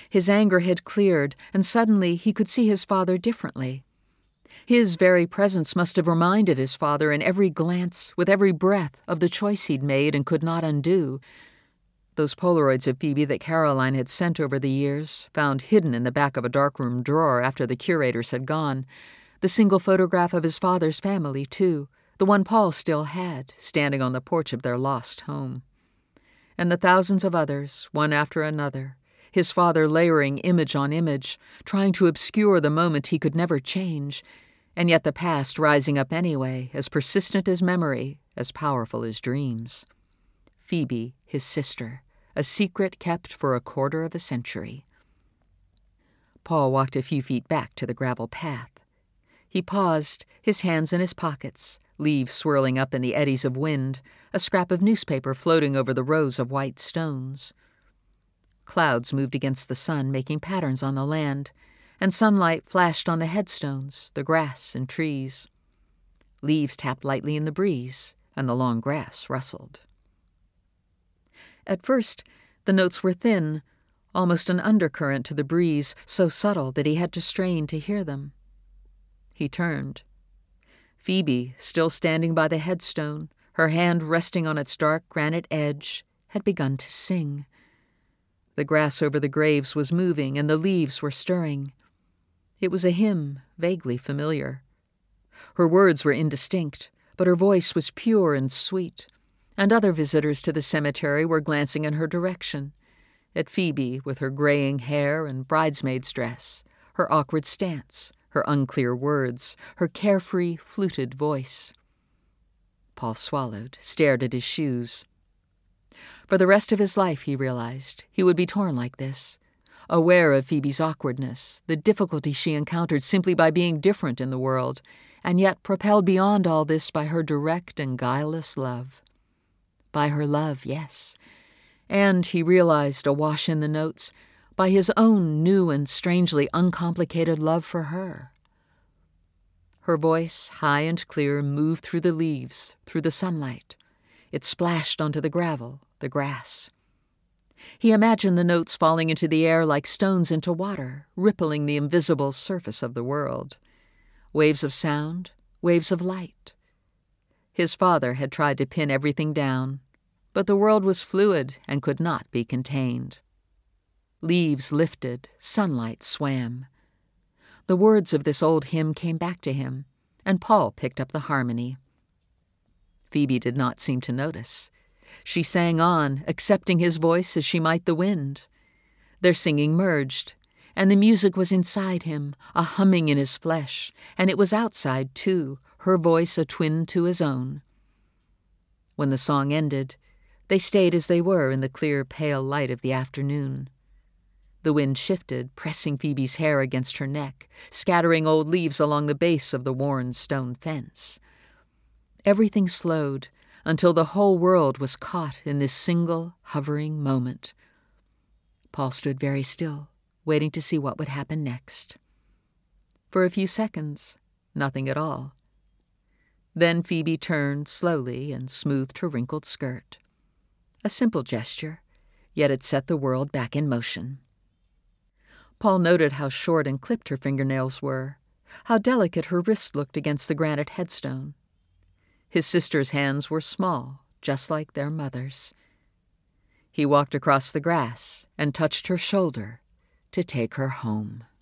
His anger had cleared, and suddenly he could see his father differently. His very presence must have reminded his father in every glance, with every breath, of the choice he'd made and could not undo. Those Polaroids of Phoebe that Caroline had sent over the years, found hidden in the back of a darkroom drawer after the curators had gone. The single photograph of his father's family, too, the one Paul still had, standing on the porch of their lost home. And the thousands of others, one after another, his father layering image on image, trying to obscure the moment he could never change, and yet the past rising up anyway, as persistent as memory, as powerful as dreams. Phoebe, his sister, a secret kept for a quarter of a century. Paul walked a few feet back to the gravel path. He paused, his hands in his pockets, leaves swirling up in the eddies of wind, a scrap of newspaper floating over the rows of white stones. Clouds moved against the sun, making patterns on the land, and sunlight flashed on the headstones, the grass and trees. Leaves tapped lightly in the breeze, and the long grass rustled. At first, the notes were thin, almost an undercurrent to the breeze, so subtle that he had to strain to hear them. He turned. Phoebe, still standing by the headstone, her hand resting on its dark granite edge, had begun to sing. The grass over the graves was moving, and the leaves were stirring. It was a hymn, vaguely familiar. Her words were indistinct, but her voice was pure and sweet, and other visitors to the cemetery were glancing in her direction, at Phoebe with her graying hair and bridesmaid's dress, her awkward stance, her unclear words, her carefree, fluted voice. Paul swallowed, stared at his shoes. For the rest of his life, he realized, he would be torn like this, aware of Phoebe's awkwardness, the difficulty she encountered simply by being different in the world, and yet propelled beyond all this by her direct and guileless love. By her love, yes, and, he realized, awash in the notes, by his own new and strangely uncomplicated love for her. Her voice, high and clear, moved through the leaves, through the sunlight. It splashed onto the gravel, the grass. He imagined the notes falling into the air like stones into water, rippling the invisible surface of the world. Waves of sound, waves of light. His father had tried to pin everything down, but the world was fluid and could not be contained. Leaves lifted, sunlight swam. The words of this old hymn came back to him, and Paul picked up the harmony. Phoebe did not seem to notice. She sang on, accepting his voice as she might the wind. Their singing merged, and the music was inside him, a humming in his flesh, and it was outside, too, her voice a twin to his own. When the song ended, they stayed as they were in the clear, pale light of the afternoon. The wind shifted, pressing Phoebe's hair against her neck, scattering old leaves along the base of the worn stone fence. Everything slowed until the whole world was caught in this single, hovering moment. Paul stood very still, waiting to see what would happen next. For a few seconds, nothing at all. Then Phoebe turned slowly and smoothed her wrinkled skirt. A simple gesture, yet it set the world back in motion. Paul noted how short and clipped her fingernails were, how delicate her wrist looked against the granite headstone. His sister's hands were small, just like their mother's. He walked across the grass and touched her shoulder to take her home.